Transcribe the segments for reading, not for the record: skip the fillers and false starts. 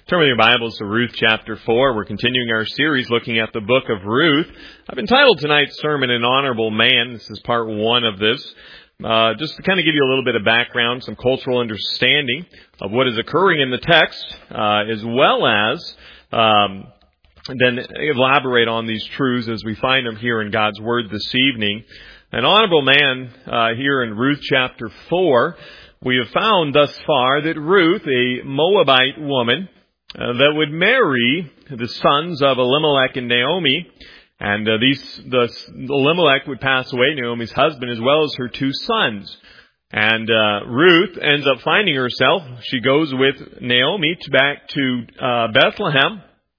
Turn with your Bibles to Ruth chapter 4. We're continuing our series looking at the book of Ruth. I've entitled tonight's sermon, An Honorable Man. This is part one of this. Just to kind of give you a little bit of background, some cultural understanding of what is occurring in the text, as well as then elaborate on these truths as we find them here in God's Word this evening. An honorable man here in Ruth chapter 4. We have found thus far that Ruth, a Moabite woman, that would marry the sons of Elimelech and Naomi, and Elimelech would pass away, Naomi's husband, as well as her two sons. And Ruth ends up finding herself, she goes with Naomi back to Bethlehem,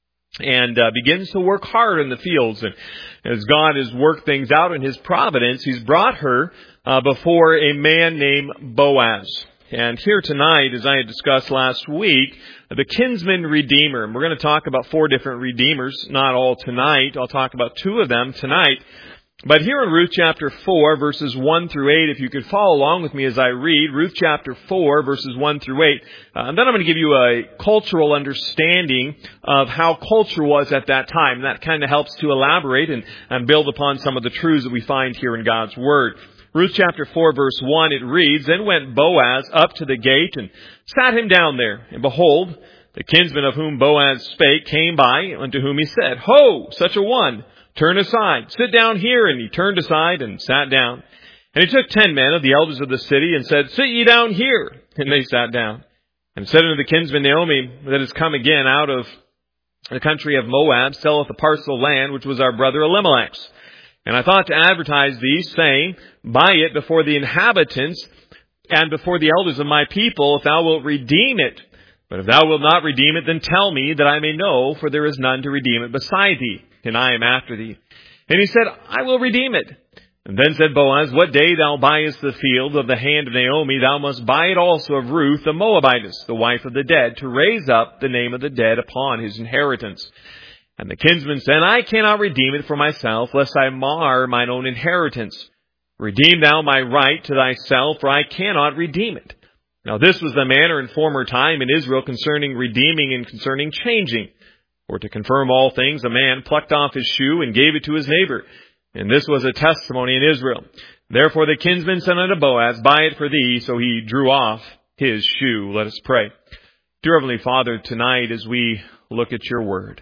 and begins to work hard in the fields. And as God has worked things out in His providence, He's brought her before a man named Boaz. And here tonight, as I had discussed last week, the kinsman redeemer. And we're going to talk about 4 different redeemers, not all tonight. I'll talk about 2 of them tonight. But here in Ruth chapter 4, verses 1 through 8, if you could follow along with me as I read, Ruth chapter 4, verses 1 through 8. And then I'm going to give you a cultural understanding of how culture was at that time. And that kind of helps to elaborate and build upon some of the truths that we find here in God's Word. Ruth chapter 4, verse 1, it reads, Then went Boaz up to the gate and sat him down there. And behold, the kinsman of whom Boaz spake came by, unto whom he said, Ho, such a one! Turn aside, sit down here. And he turned aside and sat down. And he took 10 men of the elders of the city and said, Sit ye down here. And they sat down. And said unto the kinsman Naomi, that is come again out of the country of Moab, selleth a parcel of land, which was our brother Elimelech's. And I thought to advertise thee, saying, Buy it before the inhabitants and before the elders of my people, if thou wilt redeem it. But if thou wilt not redeem it, then tell me, that I may know, for there is none to redeem it beside thee, and I am after thee. And he said, I will redeem it. And then said Boaz, What day thou buyest the field of the hand of Naomi, thou must buy it also of Ruth the Moabitess, the wife of the dead, to raise up the name of the dead upon his inheritance. And the kinsman said, I cannot redeem it for myself, lest I mar mine own inheritance. Redeem thou my right to thyself, for I cannot redeem it. Now this was the manner in former time in Israel concerning redeeming and concerning changing. For to confirm all things, a man plucked off his shoe and gave it to his neighbor. And this was a testimony in Israel. Therefore the kinsman said unto Boaz, Buy it for thee. So he drew off his shoe. Let us pray. Dear Heavenly Father, tonight as we look at your word,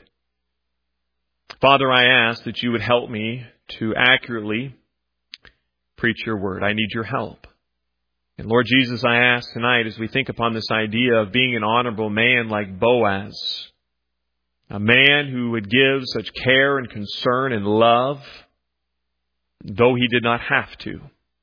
Father, I ask that you would help me to accurately preach your word. I need your help. And Lord Jesus, I ask tonight as we think upon this idea of being an honorable man like Boaz, a man who would give such care and concern and love, though he did not have to.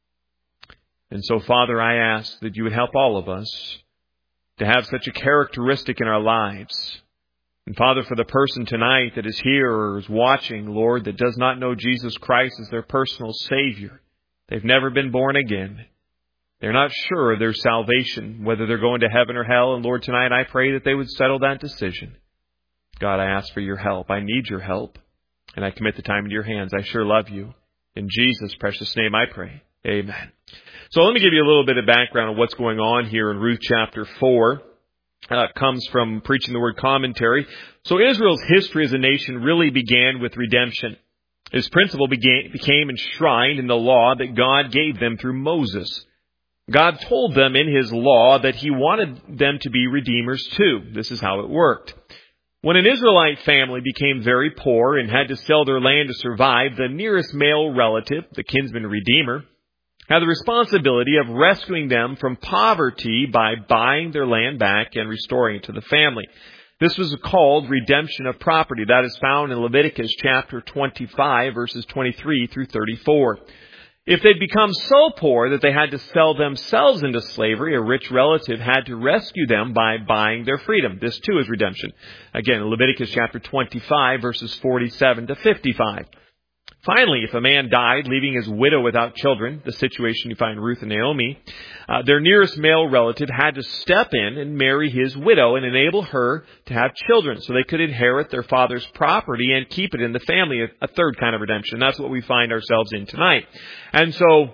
And so, Father, I ask that you would help all of us to have such a characteristic in our lives. And Father, for the person tonight that is here or is watching, Lord, that does not know Jesus Christ as their personal Savior, they've never been born again. They're not sure of their salvation, whether they're going to heaven or hell. And Lord, tonight I pray that they would settle that decision. God, I ask for your help. I need your help. And I commit the time into your hands. I sure love you. In Jesus' precious name I pray. Amen. So let me give you a little bit of background on what's going on here in Ruth chapter 4. It comes from Preaching the Word commentary. So Israel's history as a nation really began with redemption. This principle became enshrined in the law that God gave them through Moses. God told them in His law that He wanted them to be redeemers too. This is how it worked. When an Israelite family became very poor and had to sell their land to survive, the nearest male relative, the kinsman redeemer, had the responsibility of rescuing them from poverty by buying their land back and restoring it to the family. This was called redemption of property. That is found in Leviticus chapter 25, verses 23 through 34. If they'd become so poor that they had to sell themselves into slavery, a rich relative had to rescue them by buying their freedom. This too is redemption. Again, Leviticus chapter 25, verses 47 to 55. Finally, if a man died, leaving his widow without children, the situation you find Ruth and Naomi, their nearest male relative had to step in and marry his widow and enable her to have children so they could inherit their father's property and keep it in the family, a third kind of redemption. That's what we find ourselves in tonight. And so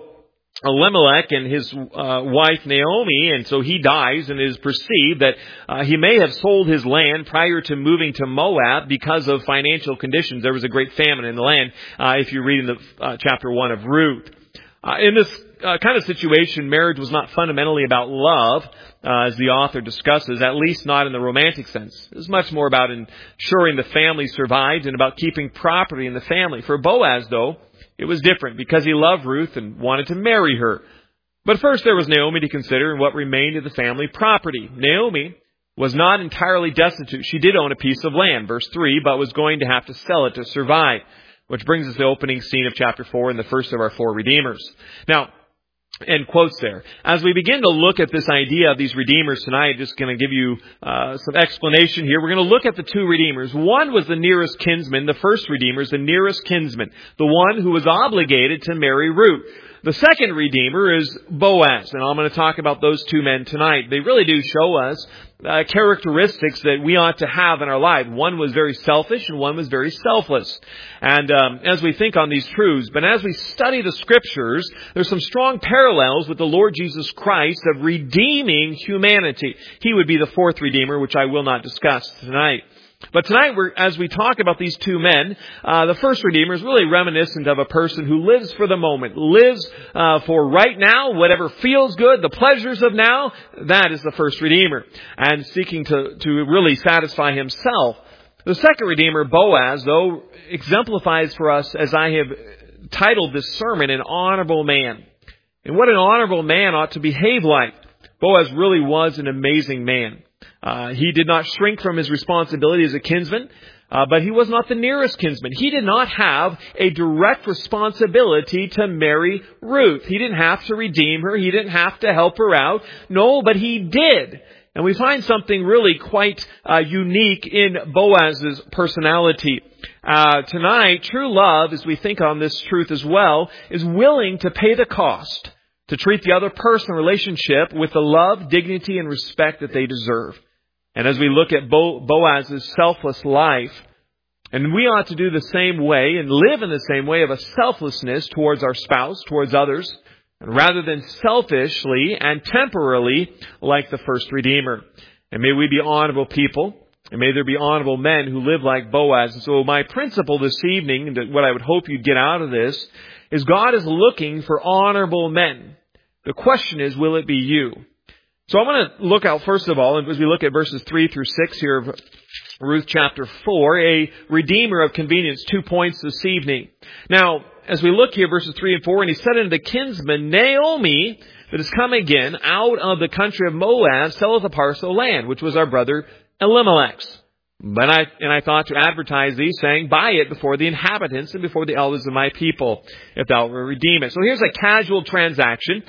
Elimelech and his wife Naomi, and so he dies, and it is perceived that he may have sold his land prior to moving to Moab because of financial conditions. There was a great famine in the land, if you read in the chapter 1 of Ruth. In this kind of situation, marriage was not fundamentally about love, as the author discusses, at least not in the romantic sense. It was much more about ensuring the family survived and about keeping property in the family. For Boaz, though, it was different because he loved Ruth and wanted to marry her. But first there was Naomi to consider and what remained of the family property. Naomi was not entirely destitute. She did own a piece of land, verse 3, but was going to have to sell it to survive. Which brings us to the opening scene of chapter 4 and the first of our 4 redeemers. Now, end quotes there. As we begin to look at this idea of these redeemers tonight, just going to give you some explanation here. We're going to look at the 2 redeemers. One was the nearest kinsman. The first redeemer is the nearest kinsman, the one who was obligated to marry Ruth. The second redeemer is Boaz, and I'm going to talk about those 2 men tonight. They really do show us characteristics that we ought to have in our life. One was very selfish and one was very selfless. And as we think on these truths, but as we study the Scriptures, there's some strong parallels with the Lord Jesus Christ of redeeming humanity. He would be the 4th redeemer, which I will not discuss tonight. But tonight, as we talk about these 2 men, the first redeemer is really reminiscent of a person who lives for the moment, lives for right now, whatever feels good, the pleasures of now. That is the first redeemer, and seeking to really satisfy himself. The second redeemer, Boaz, though, exemplifies for us, as I have titled this sermon, an honorable man. And what an honorable man ought to behave like. Boaz really was an amazing man. He did not shrink from his responsibility as a kinsman, but he was not the nearest kinsman. He did not have a direct responsibility to marry Ruth. He didn't have to redeem her. He didn't have to help her out. No, but he did. And we find something really quite unique in Boaz's personality. Tonight, true love, as we think on this truth as well, is willing to pay the cost to treat the other person relationship with the love, dignity, and respect that they deserve. And as we look at Boaz's selfless life, and we ought to do the same way and live in the same way of a selflessness towards our spouse, towards others, rather than selfishly and temporarily like the first redeemer. And may we be honorable people, and may there be honorable men who live like Boaz. And so my principle this evening, and what I would hope you'd get out of this, is God is looking for honorable men. The question is, will it be you? So I want to look out, first of all, as we look at verses 3 through 6 here of Ruth chapter 4, a redeemer of convenience. 2 points this evening. Now, as we look here, verses 3 and 4, and he said unto the kinsman, Naomi, that is come again out of the country of Moab, selleth a parcel of land, which was our brother Elimelech's. And I thought to advertise thee, saying, buy it before the inhabitants and before the elders of my people, if thou wilt redeem it. So here's a casual transaction.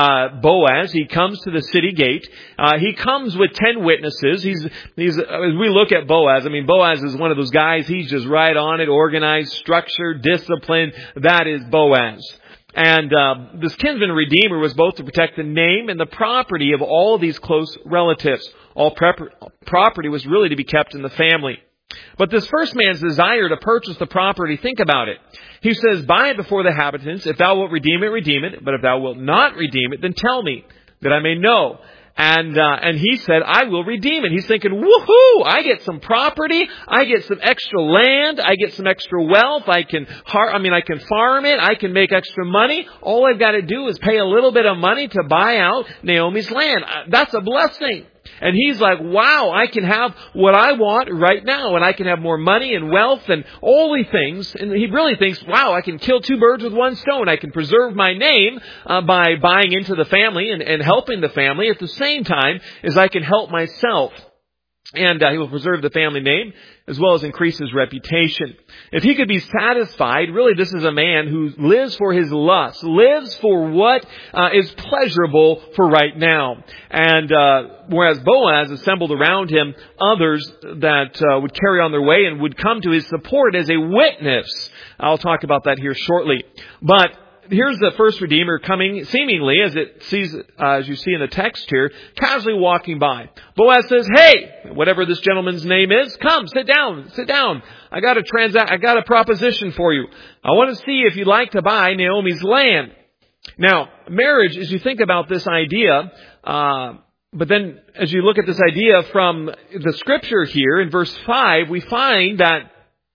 Boaz, he comes to the city gate. He comes with 10 witnesses. He's as we look at Boaz, I mean, Boaz is one of those guys, he's just right on it, organized, structured, disciplined. That is Boaz. And this kinsman redeemer was both to protect the name and the property of all of these close relatives. All property was really to be kept in the family. But this first man's desire to purchase the property, think about it. He says, buy it before the inhabitants. If thou wilt redeem it. But if thou wilt not redeem it, then tell me, that I may know. And he said, I will redeem it. He's thinking, woohoo, I get some property, I get some extra land, I get some extra wealth, I can farm it, I can make extra money. All I've got to do is pay a little bit of money to buy out Naomi's land. That's a blessing. And he's like, wow, I can have what I want right now, and I can have more money and wealth and all these things. And he really thinks, wow, I can kill 2 birds with 1 stone. I can preserve my name by buying into the family and helping the family at the same time as I can help myself. And he will preserve the family name as well as increase his reputation. If he could be satisfied, really this is a man who lives for his lust, lives for what is pleasurable for right now. And whereas Boaz assembled around him others that would carry on their way and would come to his support as a witness. I'll talk about that here shortly. But here's the first redeemer coming, seemingly, as you see in the text here, casually walking by. Boaz says, hey, whatever this gentleman's name is, come, sit down. I got a proposition for you. I want to see if you'd like to buy Naomi's land. Now, marriage, as you think about this idea, but then as you look at this idea from the Scripture here in verse 5, we find that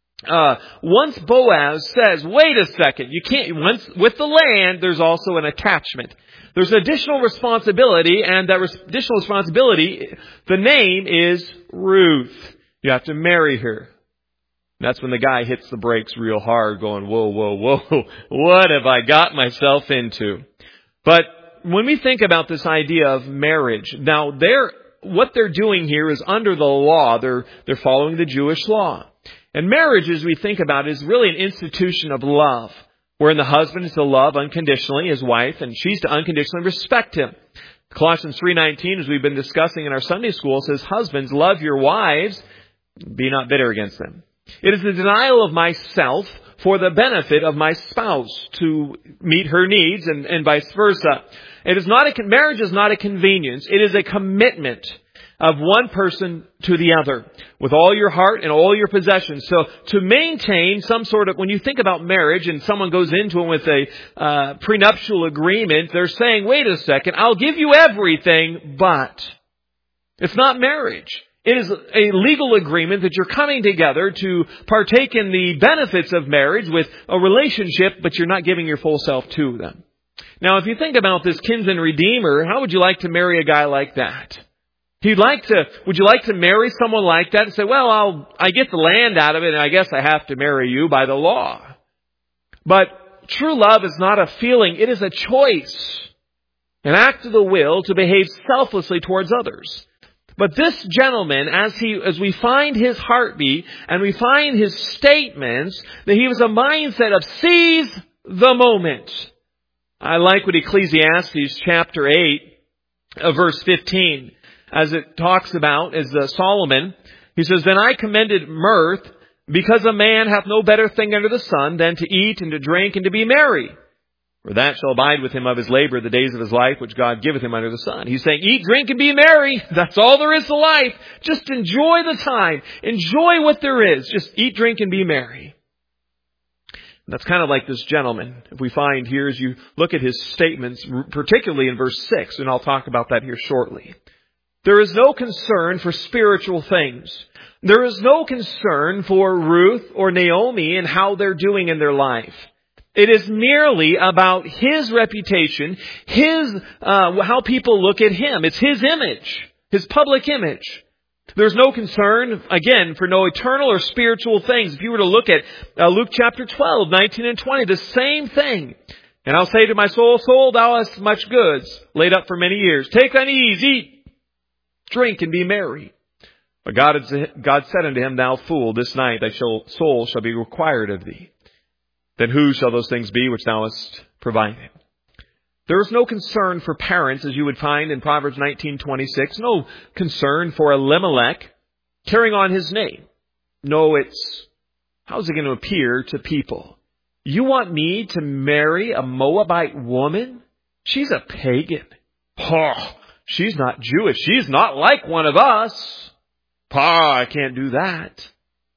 once Boaz says, wait a second, you can't, with the land, there's also an attachment. There's an additional responsibility, and that additional responsibility, the name is Ruth. You have to marry her. That's when the guy hits the brakes real hard, going, whoa, whoa, whoa, what have I got myself into? But when we think about this idea of marriage, now what they're doing here is under the law. They're following the Jewish law. And marriage, as we think about it, is really an institution of love, wherein the husband is to love unconditionally his wife, and she's to unconditionally respect him. Colossians 3:19, as we've been discussing in our Sunday school, says, husbands, love your wives, be not bitter against them. It is the denial of myself for the benefit of my spouse to meet her needs and vice versa. Marriage is not a convenience. It is a commitment of one person to the other with all your heart and all your possessions. So to maintain some sort of, when you think about marriage and someone goes into it with a prenuptial agreement, they're saying, wait a second, I'll give you everything, but it's not marriage. It is a legal agreement that you're coming together to partake in the benefits of marriage with a relationship, but you're not giving your full self to them. Now, if you think about this kinsman redeemer, how would you like to marry a guy like that? Would you like to marry someone like that and say, well, I get the land out of it and I guess I have to marry you by the law. But true love is not a feeling. It is a choice, an act of the will to behave selflessly towards others. But this gentleman, as we find his heartbeat and we find his statements, that he was a mindset of seize the moment. I like what Ecclesiastes chapter 8, verse 15, as it talks about, as Solomon, he says, then I commended mirth, because a man hath no better thing under the sun than to eat and to drink and to be merry. For that shall abide with him of his labor the days of his life, which God giveth him under the sun. He's saying, eat, drink, and be merry. That's all there is to life. Just enjoy the time. Enjoy what there is. Just eat, drink, and be merry. That's kind of like this gentleman. If we find here, as you look at his statements, particularly in verse 6, and I'll talk about that here shortly. There is no concern for spiritual things. There is no concern for Ruth or Naomi and how they're doing in their life. It is merely about his reputation, how people look at him. It's his image, his public image. There's no concern, again, for no eternal or spiritual things. If you were to look at Luke chapter 12, 19 and 20, the same thing. And I'll say to my soul, soul, thou hast much goods laid up for many years. Take thine ease, eat, drink, and be merry. But God said unto him, thou fool, this night thy soul shall be required of thee. Then whose shall those things be which thou hast provided? There is no concern for parents, as you would find in Proverbs 19:26. No concern for Elimelech carrying on his name. No, how's it going to appear to people? You want me to marry a Moabite woman? She's a pagan. Oh, she's not Jewish. She's not like one of us. I can't do that.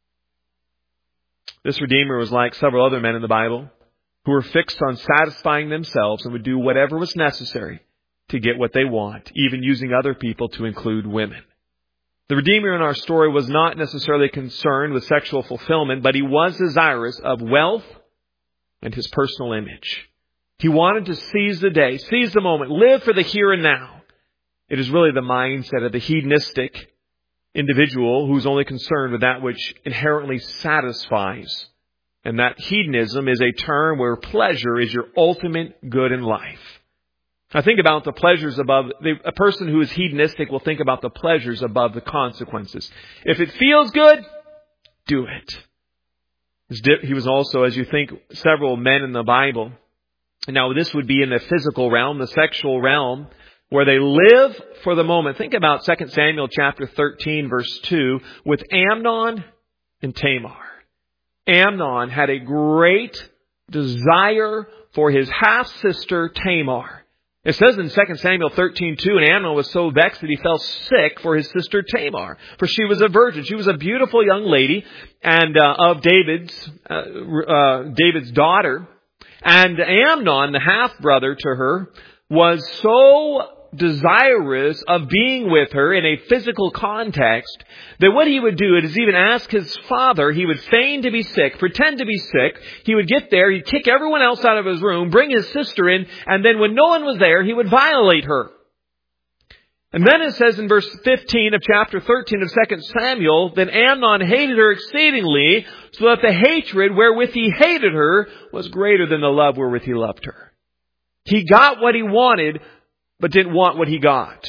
This Redeemer was like several other men in the Bible who were fixed on satisfying themselves and would do whatever was necessary to get what they want, even using other people to include women. The Redeemer in our story was not necessarily concerned with sexual fulfillment, but he was desirous of wealth and his personal image. He wanted to seize the day, seize the moment, live for the here and now. It is really the mindset of the hedonistic individual who's only concerned with that which inherently satisfies. And that hedonism is a term where pleasure is your ultimate good in life. I think about the pleasures above, a person who is hedonistic will think about the pleasures above the consequences. If it feels good, do it. He was also, as you think, several men in the Bible. Now this would be in the physical realm, the sexual realm, where they live for the moment. Think about 2 Samuel chapter 13, verse 2, with Amnon and Tamar. Amnon had a great desire for his half-sister Tamar. It says in 2 Samuel 13:2, and Amnon was so vexed that he fell sick for his sister Tamar, for she was a virgin. She was a beautiful young lady and of David's daughter. And Amnon, the half-brother to her, was so desirous of being with her in a physical context that what he would do is even ask his father. He would feign to be sick, pretend to be sick. He would get there, he'd kick everyone else out of his room, bring his sister in, and then when no one was there, he would violate her. And then it says in verse 15 of chapter 13 of 2 Samuel, that Amnon hated her exceedingly, so that the hatred wherewith he hated her was greater than the love wherewith he loved her. He got what he wanted, but didn't want what he got.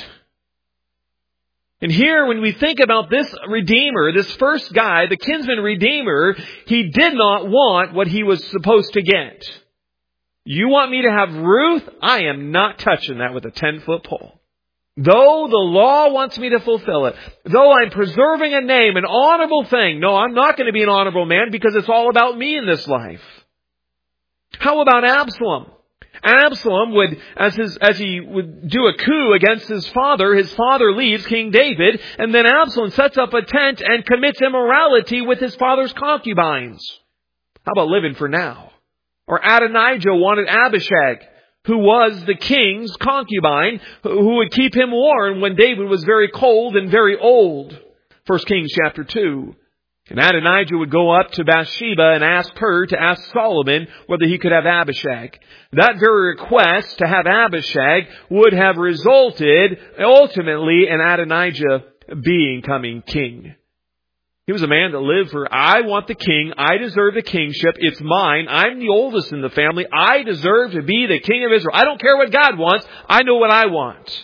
And here, when we think about this Redeemer, this first guy, the kinsman Redeemer, he did not want what he was supposed to get. You want me to have Ruth? I am not touching that with a 10-foot pole. Though the law wants me to fulfill it, though I'm preserving a name, an honorable thing, no, I'm not going to be an honorable man because it's all about me in this life. How about Absalom? Absalom would, as he would do a coup against his father leaves, King David, and then Absalom sets up a tent and commits immorality with his father's concubines. How about living for now? Or Adonijah wanted Abishag, who was the king's concubine, who would keep him warm when David was very cold and very old. 1 Kings chapter 2. And Adonijah would go up to Bathsheba and ask her to ask Solomon whether he could have Abishag. That very request to have Abishag would have resulted ultimately in Adonijah becoming king. He was a man that lived for, I want the king, I deserve the kingship, it's mine, I'm the oldest in the family, I deserve to be the king of Israel. I don't care what God wants, I know what I want.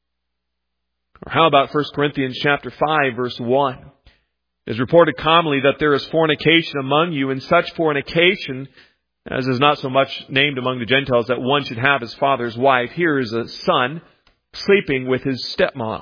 Or how about 1 Corinthians chapter 5 verse 1? It is reported commonly that there is fornication among you, and such fornication, as is not so much named among the Gentiles, that one should have his father's wife. Here is a son sleeping with his stepmom.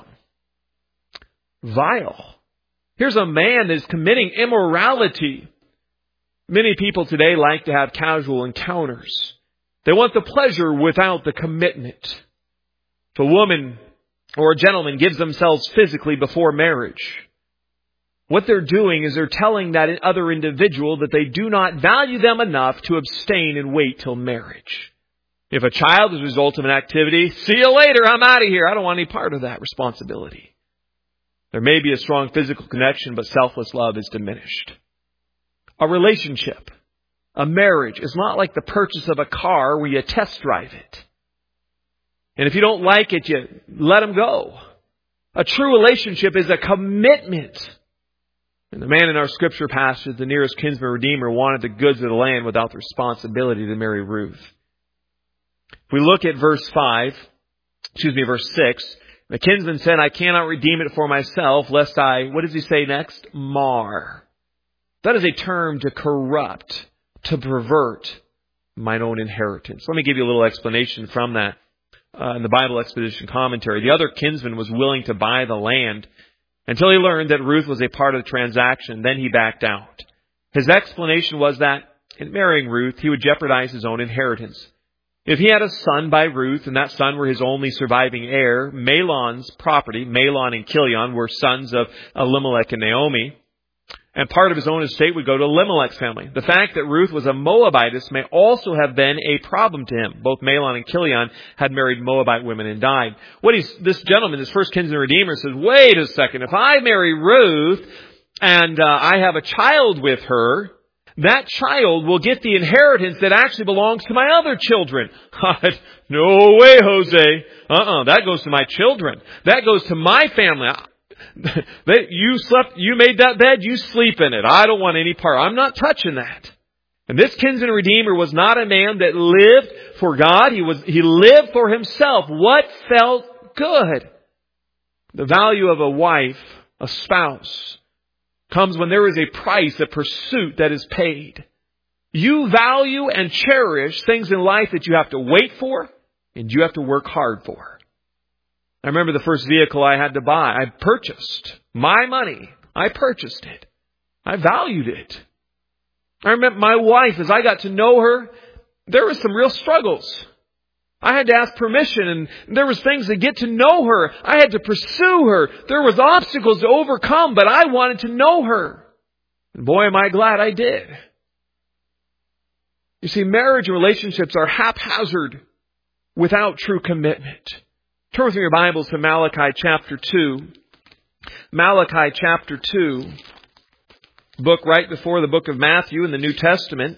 Vile. Here's a man that is committing immorality. Many people today like to have casual encounters. They want the pleasure without the commitment. If a woman or a gentleman gives themselves physically before marriage, what they're doing is they're telling that other individual that they do not value them enough to abstain and wait till marriage. If a child is a result of an activity, see you later, I'm out of here. I don't want any part of that responsibility. There may be a strong physical connection, but selfless love is diminished. A relationship, a marriage, is not like the purchase of a car where you test drive it. And if you don't like it, you let them go. A true relationship is a commitment. And the man in our scripture passage, the nearest kinsman redeemer, wanted the goods of the land without the responsibility to marry Ruth. If we look at verse 6, the kinsman said, I cannot redeem it for myself, lest I, what does he say next? Mar. That is a term to corrupt, to pervert mine own inheritance. Let me give you a little explanation from that in the Bible Exposition Commentary. The other kinsman was willing to buy the land until he learned that Ruth was a part of the transaction. Then he backed out. His explanation was that in marrying Ruth, he would jeopardize his own inheritance. If he had a son by Ruth, and that son were his only surviving heir, Mahlon's property, Mahlon and Chilion, were sons of Elimelech and Naomi, and part of his own estate would go to Elimelech's family. The fact that Ruth was a Moabitess may also have been a problem to him. Both Mahlon and Chilion had married Moabite women and died. This gentleman, this first kinsman redeemer, says, wait a second, if I marry Ruth and I have a child with her, that child will get the inheritance that actually belongs to my other children. No way, Jose. That goes to my children. That goes to my family. You made that bed, you sleep in it. I don't want any part. I'm not touching that. And this kinsman redeemer was not a man that lived for God. He lived for himself. What felt good? The value of a wife, a spouse, comes when there is a price, a pursuit that is paid. You value and cherish things in life that you have to wait for and you have to work hard for. I remember the first vehicle I had to buy. I purchased my money. I purchased it. I valued it. I remember my wife, as I got to know her, there were some real struggles. I had to ask permission, and there was things to get to know her. I had to pursue her. There was obstacles to overcome, but I wanted to know her. And boy, am I glad I did. You see, marriage and relationships are haphazard without true commitment. Turn with me your Bibles to Malachi chapter 2. Malachi chapter 2, book right before the book of Matthew in the New Testament.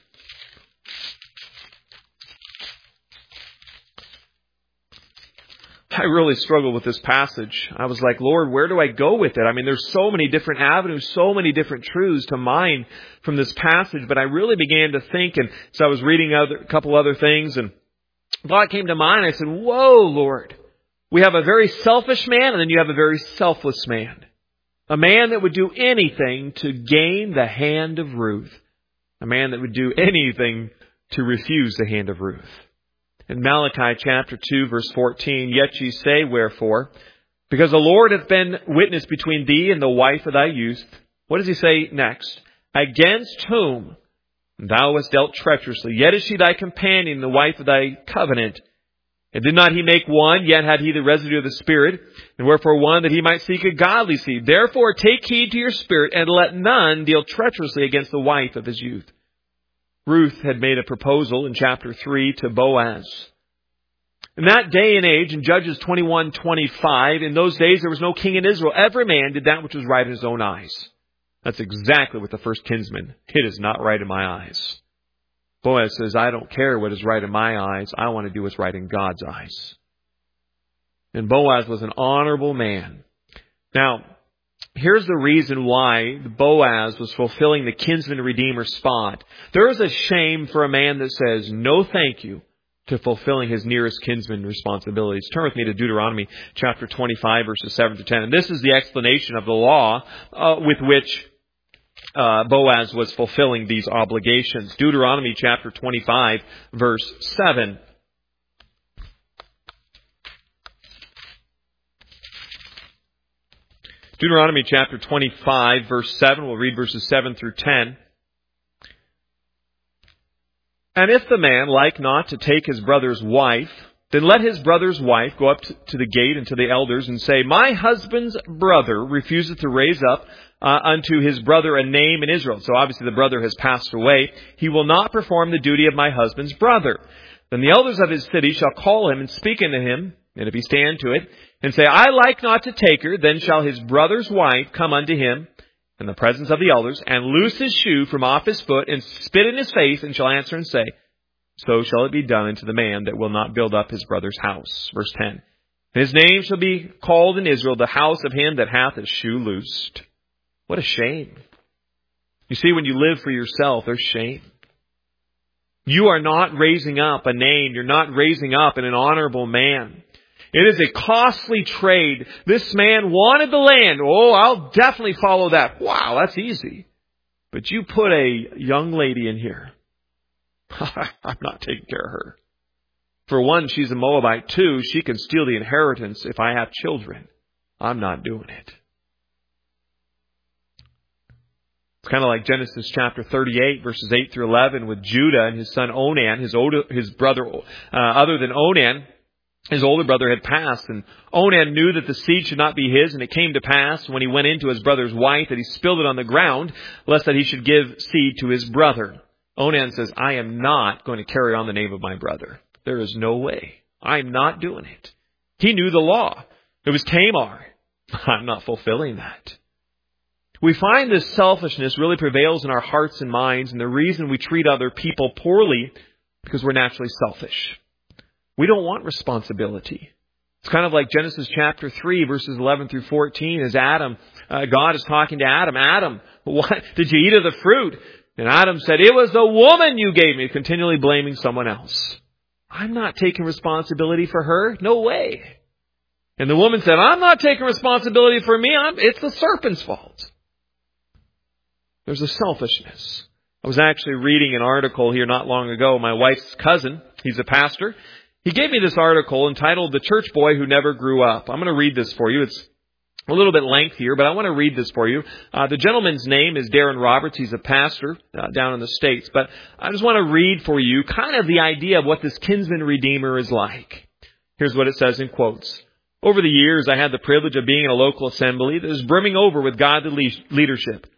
I really struggled with this passage. I was like, Lord, where do I go with it? I mean, there's so many different avenues, so many different truths to mine from this passage. But I really began to think, and so I was reading a couple other things, and a thought came to mind. I said, whoa, Lord, we have a very selfish man, and then you have a very selfless man. A man that would do anything to gain the hand of Ruth. A man that would do anything to refuse the hand of Ruth. In Malachi chapter 2, verse 14, yet ye say, wherefore? Because the Lord hath been witness between thee and the wife of thy youth. What does he say next? Against whom thou hast dealt treacherously. Yet is she thy companion, the wife of thy covenant. And did not he make one, yet had he the residue of the Spirit, and wherefore one, that he might seek a godly seed. Therefore take heed to your spirit, and let none deal treacherously against the wife of his youth. Ruth had made a proposal in chapter 3 to Boaz. In that day and age, in Judges 21:25, in those days there was no king in Israel. Every man did that which was right in his own eyes. That's exactly what the first kinsman. It is not right in my eyes. Boaz says, I don't care what is right in my eyes. I want to do what's right in God's eyes. And Boaz was an honorable man. Now, here's the reason why Boaz was fulfilling the kinsman-redeemer spot. There is a shame for a man that says, no thank you, to fulfilling his nearest kinsman responsibilities. Turn with me to Deuteronomy chapter 25, verses 7 to 10. And this is the explanation of the law with which Boaz was fulfilling these obligations. Deuteronomy chapter 25, verse 7. Deuteronomy chapter 25, verse 7. We'll read verses 7 through 10. And if the man like not to take his brother's wife, then let his brother's wife go up to the gate and to the elders and say, my husband's brother refuseth to raise up unto his brother a name in Israel. So obviously the brother has passed away. He will not perform the duty of my husband's brother. Then the elders of his city shall call him and speak unto him, and if he stand to it, and say, I like not to take her, then shall his brother's wife come unto him in the presence of the elders, and loose his shoe from off his foot, and spit in his face, and shall answer and say, so shall it be done unto the man that will not build up his brother's house. Verse 10. His name shall be called in Israel the house of him that hath his shoe loosed. What a shame. You see, when you live for yourself, there's shame. You are not raising up a name. You're not raising up an honorable man. It is a costly trade. This man wanted the land. Oh, I'll definitely follow that. Wow, that's easy. But you put a young lady in here. I'm not taking care of her. For one, she's a Moabite. Two, she can steal the inheritance if I have children. I'm not doing it. It's kind of like Genesis chapter 38, verses 8 through 11, with Judah and his son Onan, his brother, other than Onan. His older brother had passed, and Onan knew that the seed should not be his, and it came to pass when he went into his brother's wife that he spilled it on the ground, lest that he should give seed to his brother. Onan says, I am not going to carry on the name of my brother. There is no way. I'm not doing it. He knew the law. It was Tamar. I'm not fulfilling that. We find this selfishness really prevails in our hearts and minds, and the reason we treat other people poorly because we're naturally selfish. We don't want responsibility. It's kind of like Genesis chapter 3, verses 11 through 14, as God is talking to Adam. Adam, what did you eat of the fruit? And Adam said, it was the woman you gave me, continually blaming someone else. I'm not taking responsibility for her. No way. And the woman said, I'm not taking responsibility for me. It's the serpent's fault. There's a selfishness. I was actually reading an article here not long ago. My wife's cousin, he's a pastor. He gave me this article entitled The Church Boy Who Never Grew Up. I'm going to read this for you. It's a little bit lengthier, but I want to read this for you. The gentleman's name is Darren Roberts. He's a pastor down in the States. But I just want to read for you kind of the idea of what this kinsman redeemer is like. Here's what it says in quotes. Over the years, I had the privilege of being in a local assembly that is brimming over with godly leadership.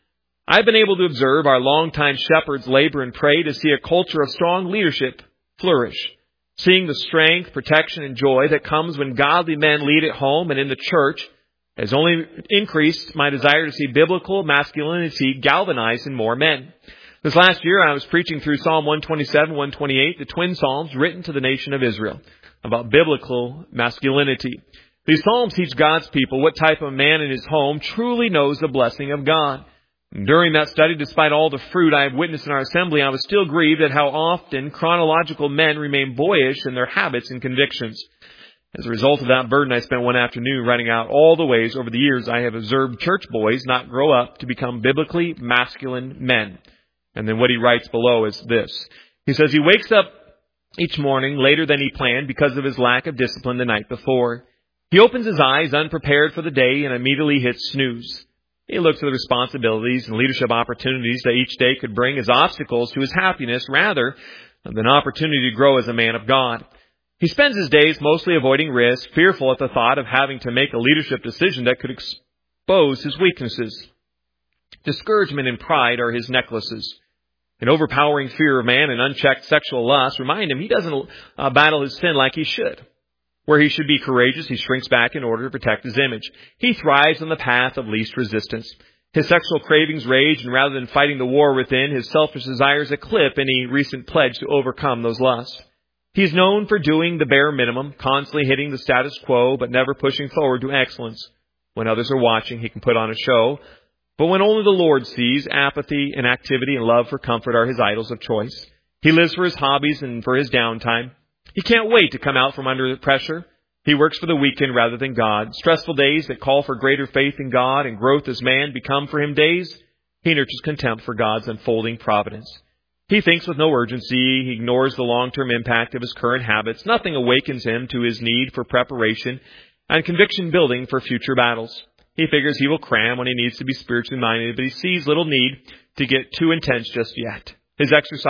I've been able to observe our longtime shepherds labor and pray to see a culture of strong leadership flourish. Seeing the strength, protection, and joy that comes when godly men lead at home and in the church has only increased my desire to see biblical masculinity galvanized in more men. This last year, I was preaching through Psalm 127, 128, the twin psalms written to the nation of Israel, about biblical masculinity. These psalms teach God's people what type of man in his home truly knows the blessing of God. During that study, despite all the fruit I have witnessed in our assembly, I was still grieved at how often chronological men remain boyish in their habits and convictions. As a result of that burden, I spent one afternoon writing out all the ways over the years I have observed church boys not grow up to become biblically masculine men. And then what he writes below is this. He says he wakes up each morning later than he planned because of his lack of discipline the night before. He opens his eyes unprepared for the day and immediately hits snooze. He looks at the responsibilities and leadership opportunities that each day could bring as obstacles to his happiness rather than an opportunity to grow as a man of God. He spends his days mostly avoiding risk, fearful at the thought of having to make a leadership decision that could expose his weaknesses. Discouragement and pride are his necklaces. An overpowering fear of man and unchecked sexual lust remind him he doesn't battle his sin like he should. Where he should be courageous, he shrinks back in order to protect his image. He thrives on the path of least resistance. His sexual cravings rage, and rather than fighting the war within, his selfish desires eclipse any recent pledge to overcome those lusts. He is known for doing the bare minimum, constantly hitting the status quo, but never pushing forward to excellence. When others are watching, he can put on a show. But when only the Lord sees, apathy, inactivity, and love for comfort are his idols of choice. He lives for his hobbies and for his downtime. He can't wait to come out from under pressure. He works for the weekend rather than God. Stressful days that call for greater faith in God and growth as man become for him days he nurtures contempt for God's unfolding providence. He thinks with no urgency. He ignores the long-term impact of his current habits. Nothing awakens him to his need for preparation and conviction building for future battles. He figures he will cram when he needs to be spiritually minded, but he sees little need to get too intense just yet. His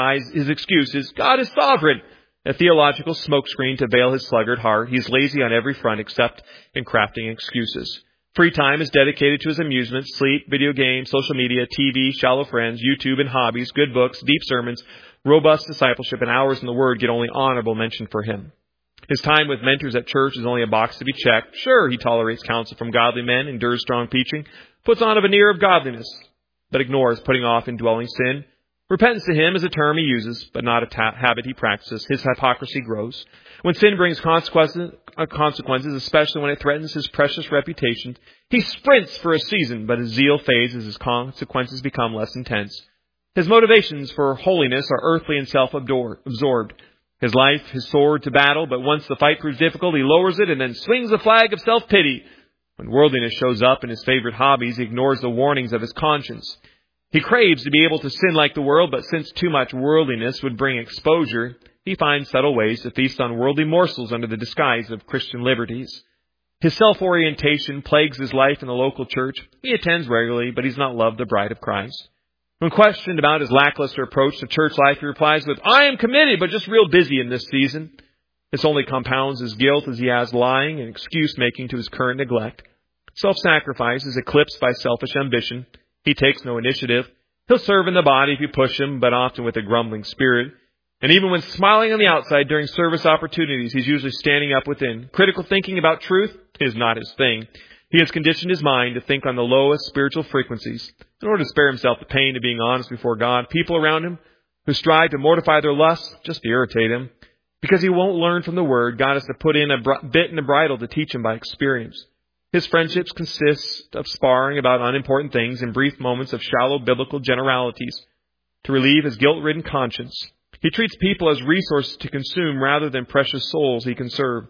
excuse is, God is sovereign. A theological smokescreen to veil his sluggard heart. He is lazy on every front except in crafting excuses. Free time is dedicated to his amusements, sleep, video games, social media, TV, shallow friends, YouTube, and hobbies, good books, deep sermons, robust discipleship, and hours in the Word get only honorable mention for him. His time with mentors at church is only a box to be checked. Sure, he tolerates counsel from godly men, endures strong preaching, puts on a veneer of godliness, but ignores putting off indwelling sin. Repentance to him is a term he uses, but not a habit he practices. His hypocrisy grows. When sin brings consequences, especially when it threatens his precious reputation, he sprints for a season, but his zeal fades as his consequences become less intense. His motivations for holiness are earthly and self-absorbed. His life, his sword to battle, but once the fight proves difficult, he lowers it and then swings the flag of self-pity. When worldliness shows up in his favorite hobbies, he ignores the warnings of his conscience. He craves to be able to sin like the world, but since too much worldliness would bring exposure, he finds subtle ways to feast on worldly morsels under the disguise of Christian liberties. His self-orientation plagues his life in the local church. He attends regularly, but he's not loved the bride of Christ. When questioned about his lackluster approach to church life, he replies with, I am committed, but just real busy in this season. This only compounds his guilt as he has lying and excuse-making to his current neglect. Self-sacrifice is eclipsed by selfish ambition. He takes no initiative. He'll serve in the body if you push him, but often with a grumbling spirit. And even when smiling on the outside during service opportunities, he's usually standing up within. Critical thinking about truth is not his thing. He has conditioned his mind to think on the lowest spiritual frequencies. In order to spare himself the pain of being honest before God, people around him who strive to mortify their lusts just irritate him. Because he won't learn from the Word, God has to put in a bit and a bridle to teach him by experience. His friendships consist of sparring about unimportant things and brief moments of shallow biblical generalities to relieve his guilt-ridden conscience. He treats people as resources to consume rather than precious souls he can serve.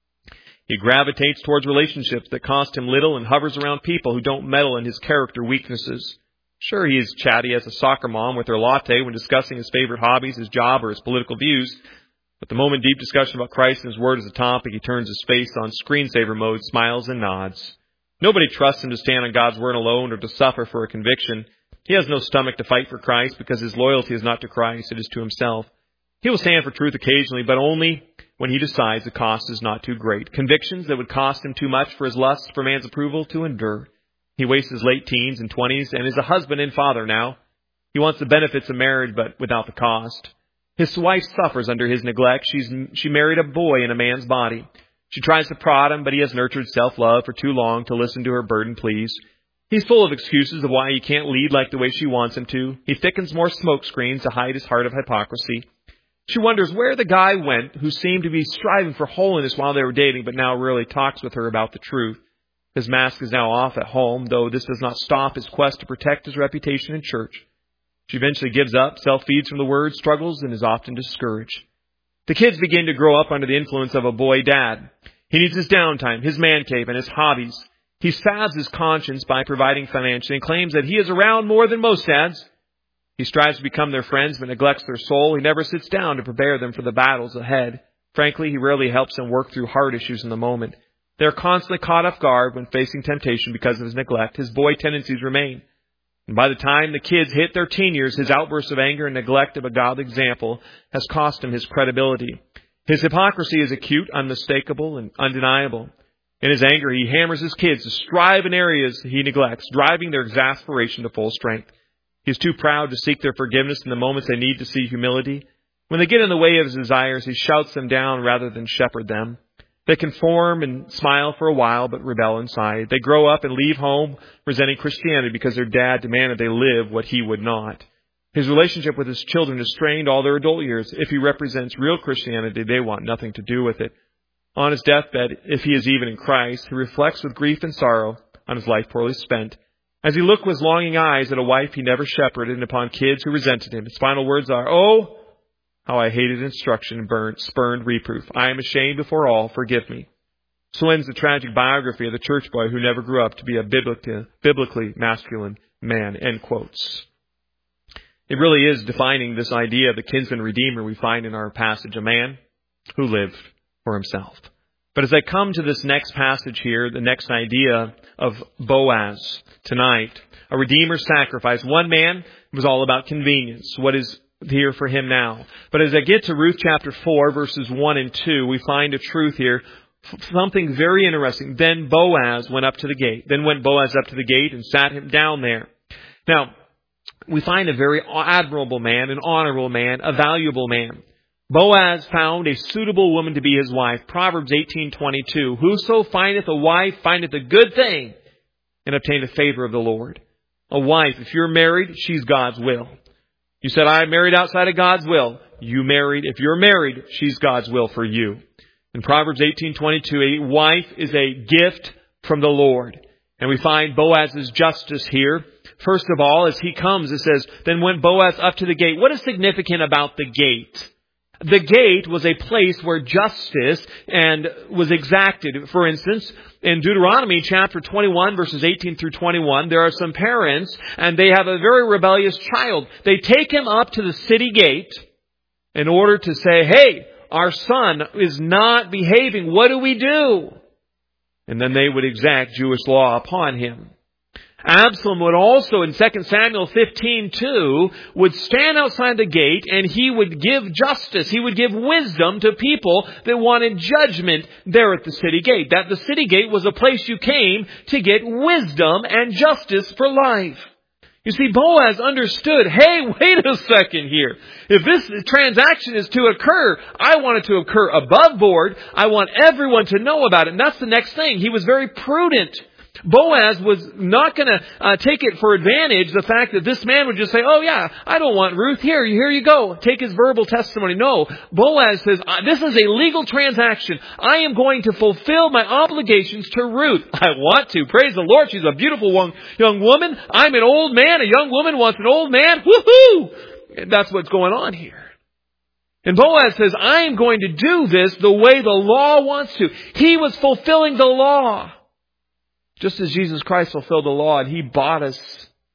He gravitates towards relationships that cost him little and hovers around people who don't meddle in his character weaknesses. Sure, he is chatty as a soccer mom with her latte when discussing his favorite hobbies, his job, or his political views. But the moment deep discussion about Christ and His Word is a topic, he turns his face on screensaver mode, smiles and nods. Nobody trusts him to stand on God's Word alone or to suffer for a conviction. He has no stomach to fight for Christ because his loyalty is not to Christ, it is to himself. He will stand for truth occasionally, but only when he decides the cost is not too great. Convictions that would cost him too much for his lust for man's approval to endure. He wastes his late teens and 20s and is a husband and father now. He wants the benefits of marriage, but without the cost. His wife suffers under his neglect. She married a boy in a man's body. She tries to prod him, but he has nurtured self-love for too long to listen to her burdened pleas. He's full of excuses of why he can't lead like the way she wants him to. He thickens more smoke screens to hide his heart of hypocrisy. She wonders where the guy went who seemed to be striving for holiness while they were dating, but now really talks with her about the truth. His mask is now off at home, though this does not stop his quest to protect his reputation in church. She eventually gives up, self-feeds from the word, struggles, and is often discouraged. The kids begin to grow up under the influence of a boy dad. He needs his downtime, his man cave, and his hobbies. He salves his conscience by providing financially and claims that he is around more than most dads. He strives to become their friends but neglects their soul. He never sits down to prepare them for the battles ahead. Frankly, he rarely helps them work through hard issues in the moment. They are constantly caught off guard when facing temptation because of his neglect. His boy tendencies remain. And by the time the kids hit their teen years, his outbursts of anger and neglect of a godly example has cost him his credibility. His hypocrisy is acute, unmistakable, and undeniable. In his anger, he hammers his kids to strive in areas he neglects, driving their exasperation to full strength. He is too proud to seek their forgiveness in the moments they need to see humility. When they get in the way of his desires, he shouts them down rather than shepherd them. They conform and smile for a while, but rebel inside. They grow up and leave home resenting Christianity because their dad demanded they live what he would not. His relationship with his children is strained all their adult years. If he represents real Christianity, they want nothing to do with it. On his deathbed, if he is even in Christ, he reflects with grief and sorrow on his life poorly spent. As he looked with longing eyes at a wife he never shepherded and upon kids who resented him, his final words are, "Oh, how I hated instruction and spurned reproof. I am ashamed before all. Forgive me." So ends the tragic biography of the church boy who never grew up to be a biblically masculine man. End quotes. It really is defining this idea of the kinsman redeemer we find in our passage, a man who lived for himself. But as I come to this next passage here, the next idea of Boaz tonight, a redeemer sacrifice. One man was all about convenience. What is here for him now? But as I get to Ruth chapter 4, verses 1 and 2, we find a truth here, something very interesting. Then Boaz went up to the gate. Then went Boaz up to the gate and sat him down there. Now, we find a very admirable man, an honorable man, a valuable man. Boaz found a suitable woman to be his wife. Proverbs 18:22. Whoso findeth a wife findeth a good thing and obtaineth favor of the Lord. A wife, if you're married, she's God's will. You said, I'm married outside of God's will. If you're married, she's God's will for you. In Proverbs 18:22, a wife is a gift from the Lord. And we find Boaz's justice here. First of all, as he comes, it says, then went Boaz up to the gate. What is significant about the gate? The gate was a place where justice was exacted. For instance, in Deuteronomy chapter 21, verses 18 through 21, there are some parents, and they have a very rebellious child. They take him up to the city gate in order to say, hey, our son is not behaving. What do we do? And then they would exact Jewish law upon him. Absalom would also, in 2 Samuel 15:2, would stand outside the gate and he would give justice. He would give wisdom to people that wanted judgment there at the city gate. That the city gate was a place you came to get wisdom and justice for life. You see, Boaz understood, hey, wait a second here. If this transaction is to occur, I want it to occur above board. I want everyone to know about it. And that's the next thing. He was very prudent. Boaz was not going to take it for advantage, the fact that this man would just say, oh yeah, I don't want Ruth. Here you go. Take his verbal testimony. No, Boaz says, this is a legal transaction. I am going to fulfill my obligations to Ruth. I want to. Praise the Lord. She's a beautiful young woman. I'm an old man. A young woman wants an old man. Woohoo! That's what's going on here. And Boaz says, I am going to do this the way the law wants to. He was fulfilling the law. Just as Jesus Christ fulfilled the law and He bought us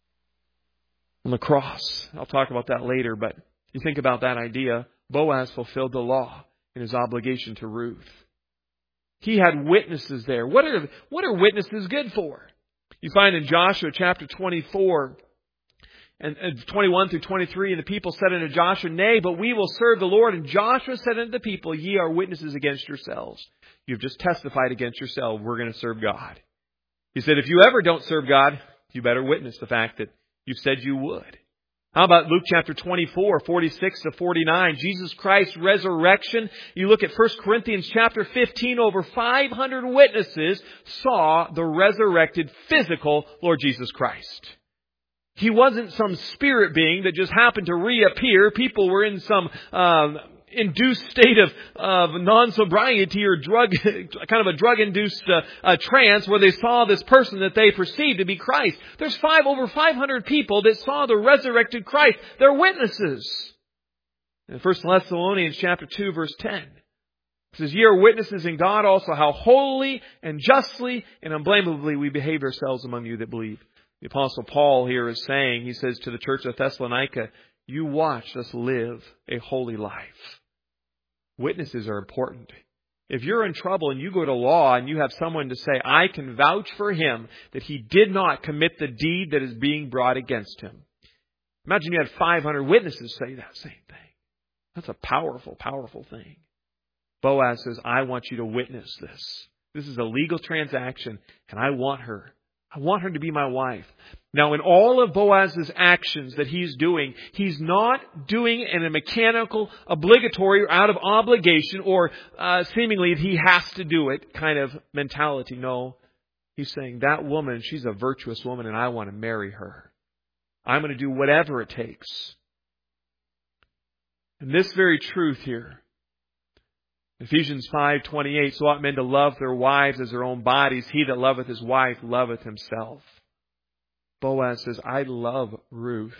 on the cross. I'll talk about that later, but you think about that idea. Boaz fulfilled the law in his obligation to Ruth. He had witnesses there. What are witnesses good for? You find in Joshua chapter 24 and 21 through 23, and the people said unto Joshua, nay, but we will serve the Lord. And Joshua said unto the people, ye are witnesses against yourselves. You've just testified against yourselves. We're going to serve God. He said, if you ever don't serve God, you better witness the fact that you said you would. How about Luke chapter 24, 46 to 49, Jesus Christ's resurrection? You look at 1 Corinthians chapter 15, over 500 witnesses saw the resurrected physical Lord Jesus Christ. He wasn't some spirit being that just happened to reappear. People were in some induced state of non-sobriety or kind of a drug-induced trance where they saw this person that they perceived to be Christ. There's over 500 people that saw the resurrected Christ. They're witnesses. In 1 Thessalonians chapter 2, verse 10, it says, ye are witnesses in God also how holily and justly and unblameably we behaved ourselves among you that believe. The Apostle Paul here is saying, he says to the church of Thessalonica, you watched us live a holy life. Witnesses are important. If you're in trouble and you go to law and you have someone to say, I can vouch for him that he did not commit the deed that is being brought against him. Imagine you had 500 witnesses say that same thing. That's a powerful, powerful thing. Boaz says, I want you to witness this. This is a legal transaction and I want her. I want her to be my wife. Now, in all of Boaz's actions that he's doing, he's not doing it in a mechanical, obligatory, or out of obligation, or seemingly he has to do it kind of mentality. No, he's saying that woman, she's a virtuous woman and I want to marry her. I'm going to do whatever it takes. And this very truth here, Ephesians 5:28, so ought men to love their wives as their own bodies. He that loveth his wife loveth himself. Boaz says, I love Ruth.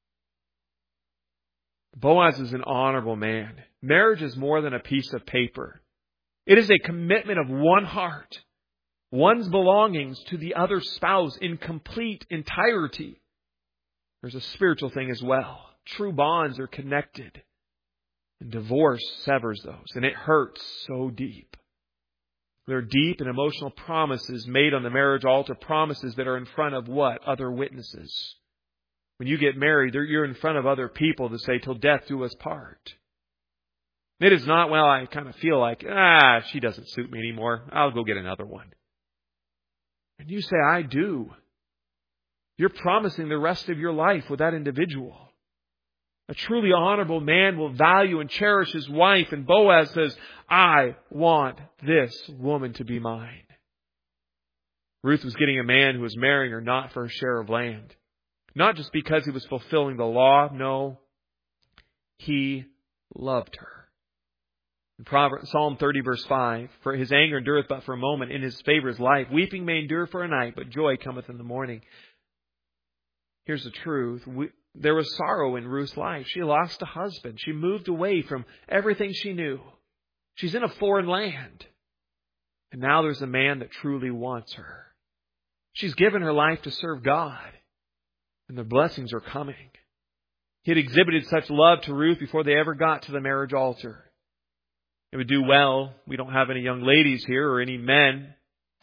Boaz is an honorable man. Marriage is more than a piece of paper. It is a commitment of one heart, one's belongings to the other spouse in complete entirety. There's a spiritual thing as well. True bonds are connected. And divorce severs those. And it hurts so deep. There are deep and emotional promises made on the marriage altar. Promises that are in front of what? Other witnesses. When you get married, you're in front of other people to say, till death do us part. It is not, well, I kind of feel like, she doesn't suit me anymore. I'll go get another one. And you say, I do. You're promising the rest of your life with that individual. A truly honorable man will value and cherish his wife. And Boaz says, I want this woman to be mine. Ruth was getting a man who was marrying her not for a share of land. Not just because he was fulfilling the law. No, he loved her. In Psalm 30 verse 5, for his anger endureth but for a moment, in his favor is life. Weeping may endure for a night, but joy cometh in the morning. Here's the truth. There was sorrow in Ruth's life. She lost a husband. She moved away from everything she knew. She's in a foreign land. And now there's a man that truly wants her. She's given her life to serve God. And the blessings are coming. He had exhibited such love to Ruth before they ever got to the marriage altar. It would do well. We don't have any young ladies here or any men.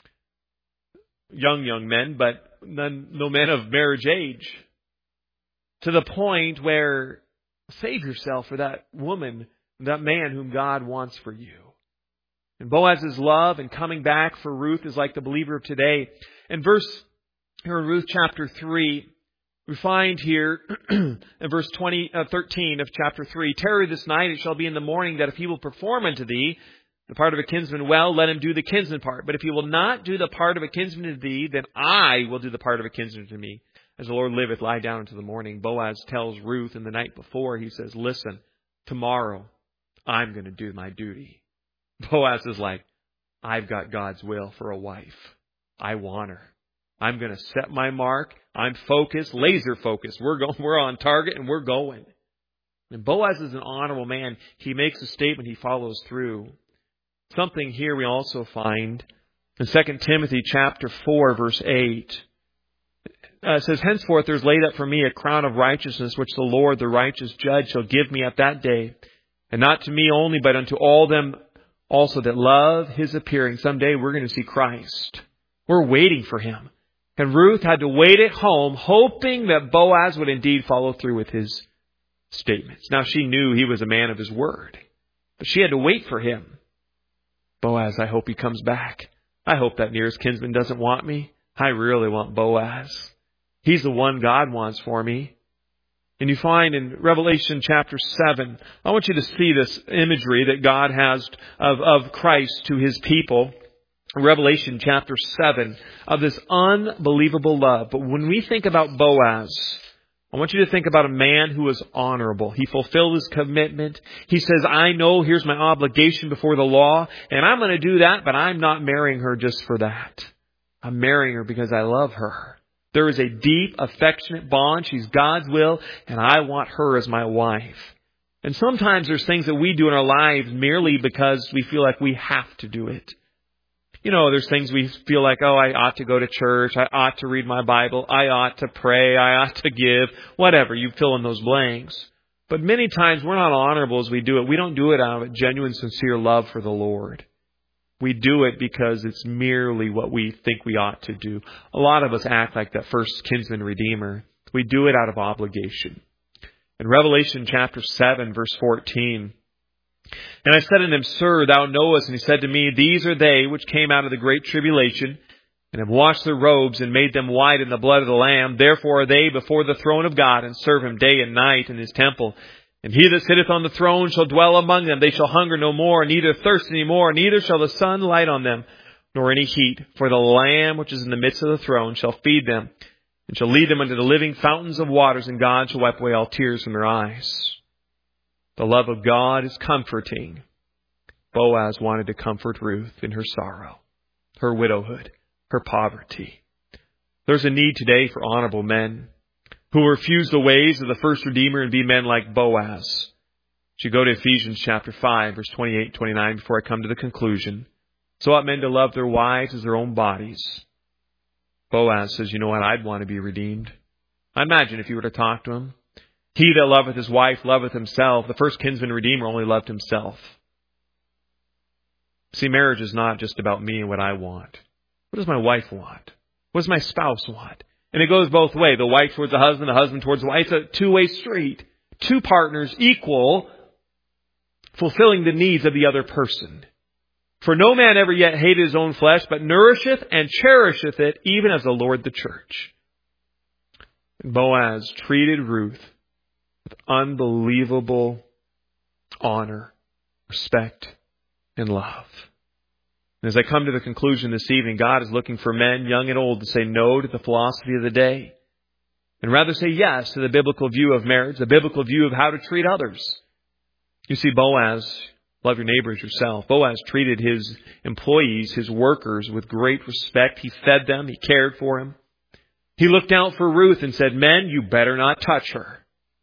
Young men, but no men of marriage age. To the point where save yourself for that woman, that man whom God wants for you. And Boaz's love and coming back for Ruth is like the believer of today. In Ruth chapter 3, we find here in verse 13 of chapter 3, tarry this night, it shall be in the morning that if he will perform unto thee the part of a kinsman well, let him do the kinsman part. But if he will not do the part of a kinsman to thee, then I will do the part of a kinsman to me. As the Lord liveth, lie down until the morning. Boaz tells Ruth in the night before, he says, listen, tomorrow I'm going to do my duty. Boaz is like, I've got God's will for a wife. I want her. I'm going to set my mark. I'm focused, laser focused. We're on target and we're going. And Boaz is an honorable man. He makes a statement. He follows through. Something here we also find in 2 Timothy chapter 4, verse 8. It says, henceforth there is laid up for me a crown of righteousness, which the Lord, the righteous judge, shall give me at that day. And not to me only, but unto all them also that love his appearing. Someday we're going to see Christ. We're waiting for him. And Ruth had to wait at home, hoping that Boaz would indeed follow through with his statements. Now she knew he was a man of his word, but she had to wait for him. Boaz, I hope he comes back. I hope that nearest kinsman doesn't want me. I really want Boaz. He's the one God wants for me. And you find in Revelation chapter 7, I want you to see this imagery that God has of Christ to His people. Revelation chapter 7, of this unbelievable love. But when we think about Boaz, I want you to think about a man who is honorable. He fulfilled his commitment. He says, I know here's my obligation before the law, and I'm going to do that, but I'm not marrying her just for that. I'm marrying her because I love her. There is a deep, affectionate bond. She's God's will, and I want her as my wife. And sometimes there's things that we do in our lives merely because we feel like we have to do it. You know, there's things we feel like, oh, I ought to go to church. I ought to read my Bible. I ought to pray. I ought to give. Whatever. You fill in those blanks. But many times we're not honorable as we do it. We don't do it out of a genuine, sincere love for the Lord. We do it because it's merely what we think we ought to do. A lot of us act like that first kinsman redeemer. We do it out of obligation. In Revelation chapter 7, verse 14, and I said unto him, Sir, thou knowest. And he said to me, These are they which came out of the great tribulation, and have washed their robes, and made them white in the blood of the Lamb. Therefore are they before the throne of God, and serve Him day and night in His temple. And He that sitteth on the throne shall dwell among them. They shall hunger no more, neither thirst any more, neither shall the sun light on them, nor any heat. For the Lamb which is in the midst of the throne shall feed them, and shall lead them unto the living fountains of waters, and God shall wipe away all tears from their eyes. The love of God is comforting. Boaz wanted to comfort Ruth in her sorrow, her widowhood, her poverty. There's a need today for honorable men who refuse the ways of the first Redeemer and be men like Boaz. You go to Ephesians chapter 5, verse 28 29, before I come to the conclusion. So ought men to love their wives as their own bodies. Boaz says, you know what, I'd want to be redeemed. I imagine if you were to talk to him. He that loveth his wife loveth himself. The first kinsman redeemer only loved himself. See, marriage is not just about me and what I want. What does my wife want? What does my spouse want? And it goes both ways. The wife towards the husband towards the wife. It's a two-way street. Two partners equal, fulfilling the needs of the other person. For no man ever yet hated his own flesh, but nourisheth and cherisheth it, even as the Lord the church. And Boaz treated Ruth with unbelievable honor, respect, and love. And as I come to the conclusion this evening, God is looking for men, young and old, to say no to the philosophy of the day, and rather say yes to the biblical view of marriage, the biblical view of how to treat others. You see, Boaz, love your neighbor as yourself. Boaz treated his employees, his workers, with great respect. He fed them. He cared for them. He looked out for Ruth and said, men, you better not touch her.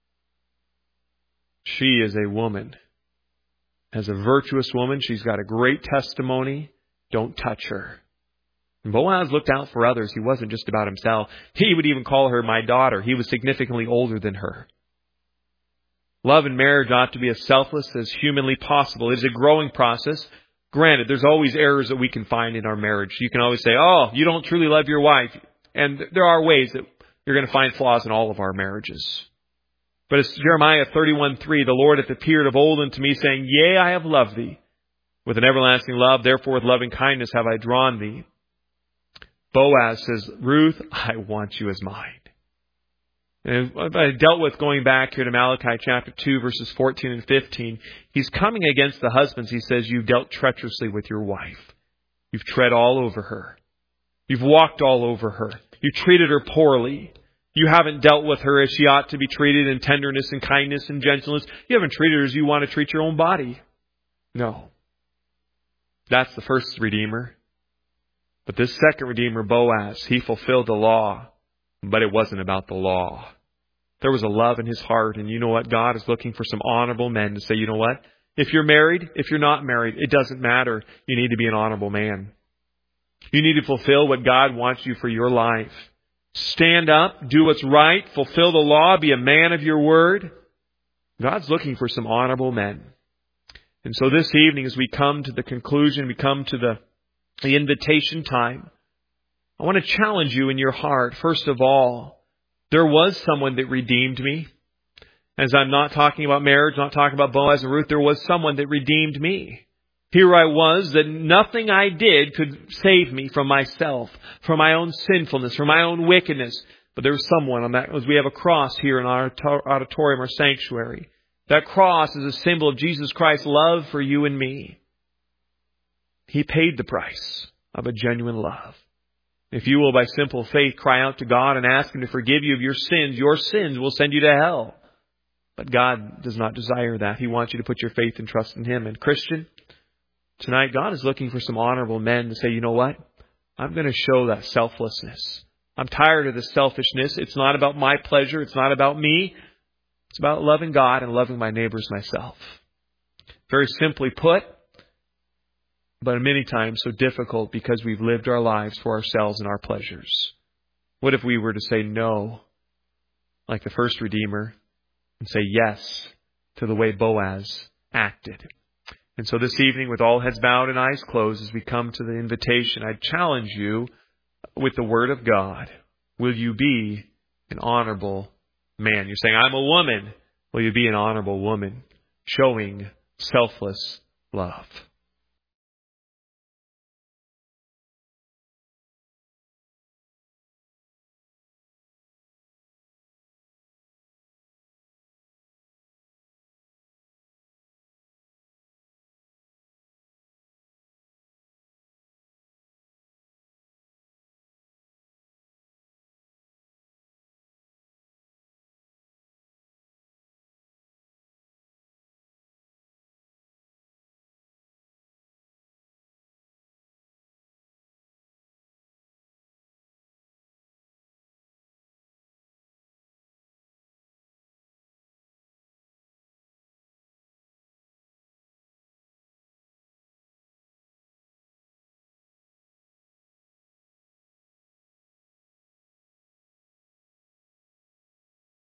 She is a woman. As a virtuous woman, she's got a great testimony. Don't touch her. And Boaz looked out for others. He wasn't just about himself. He would even call her my daughter. He was significantly older than her. Love in marriage ought to be as selfless as humanly possible. It is a growing process. Granted, there's always errors that we can find in our marriage. You can always say, oh, you don't truly love your wife. And there are ways that you're going to find flaws in all of our marriages. But it's Jeremiah 31:3, the Lord hath appeared of old unto me, saying, Yea, I have loved thee with an everlasting love. Therefore with loving kindness have I drawn thee. Boaz says, Ruth, I want you as mine. And I dealt with going back here to Malachi chapter 2, verses 14 and 15. He's coming against the husbands. He says, you've dealt treacherously with your wife. You've tread all over her. You've walked all over her. You've treated her poorly. You haven't dealt with her as she ought to be treated in tenderness and kindness and gentleness. You haven't treated her as you want to treat your own body. No. That's the first Redeemer. But this second Redeemer, Boaz, he fulfilled the law. But it wasn't about the law. There was a love in his heart. And you know what? God is looking for some honorable men to say, you know what? If you're married, if you're not married, it doesn't matter. You need to be an honorable man. You need to fulfill what God wants you for your life. Stand up, do what's right, fulfill the law, be a man of your word. God's looking for some honorable men. And so this evening, as we come to the conclusion, we come to the invitation time, I want to challenge you in your heart. First of all, there was someone that redeemed me. As I'm not talking about marriage, not talking about Boaz and Ruth, there was someone that redeemed me. Here I was, that nothing I did could save me from myself, from my own sinfulness, from my own wickedness. But there was someone on that, as we have a cross here in our auditorium, our sanctuary. That cross is a symbol of Jesus Christ's love for you and me. He paid the price of a genuine love. If you will, by simple faith, cry out to God and ask Him to forgive you of your sins will send you to hell. But God does not desire that. He wants you to put your faith and trust in Him. And Christian, tonight God is looking for some honorable men to say, you know what? I'm going to show that selflessness. I'm tired of this selfishness. It's not about my pleasure. It's not about me. It's about loving God and loving my neighbors myself. Very simply put, but many times so difficult because we've lived our lives for ourselves and our pleasures. What if we were to say no, like the first Redeemer, and say yes to the way Boaz acted? And so this evening, with all heads bowed and eyes closed, as we come to the invitation, I challenge you with the Word of God. Will you be an honorable man? You're saying, I'm a woman. Will you be an honorable woman, showing selfless love?